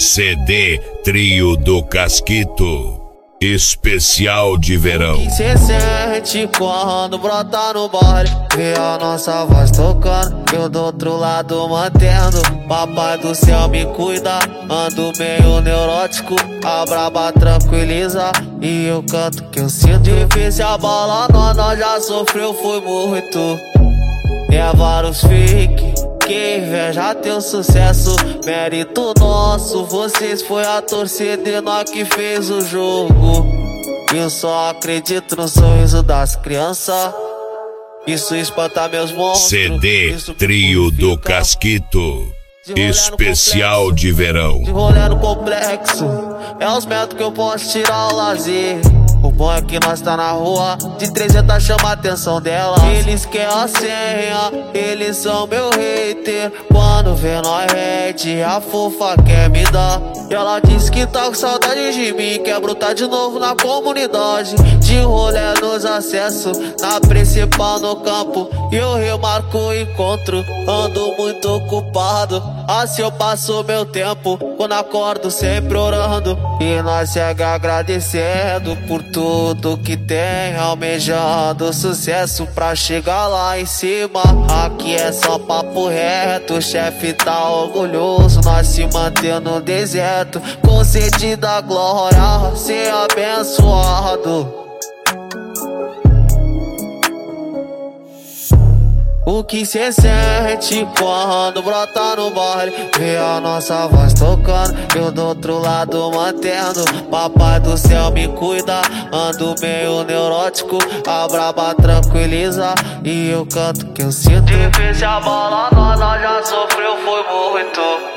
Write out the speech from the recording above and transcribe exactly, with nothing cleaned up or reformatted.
C D Trio do Casquito, especial de verão. Que cê sente quando brota no baile, vê a nossa voz tocando, eu do outro lado mantendo. Papai do céu me cuida, ando meio neurótico, a braba tranquiliza e eu canto que eu sinto. Difícil a bola, nós, nós já sofreu, foi muito. É vários fake, que inveja teu sucesso, mérito nosso. Vocês foi a torcida e nós que fez o jogo. Eu só acredito no sorriso das crianças, isso espanta meus monstros. C D Trio do Casquito, especial de verão. De rolê no complexo, é os metros que eu posso tirar o lazer. O bom é que nós tá na rua, de trezentas chama a atenção dela. Eles querem a senha, eles são meu hater. Quando vê nós hate, a fofa quer me dar. Ela disse que tá com saudade de mim, quer brotar de novo na comunidade. De rolê nos acessos, na principal no campo, eu remarco o encontro, ando muito ocupado. Assim eu passo meu tempo, quando acordo sempre orando. E nós segue agradecendo por tudo que tem, almejando sucesso pra chegar lá em cima. Aqui é só papo reto, o chefe tá orgulhoso, nós se mantendo no deserto, com sede da glória, ser abençoado. O que cê sente quando brota no baile, vê a nossa voz tocando, eu do outro lado mantendo. Papai do céu me cuida, ando meio neurótico, a braba tranquiliza e eu canto que eu sinto. Difícil a bola, nós, nós já sofreu, foi muito.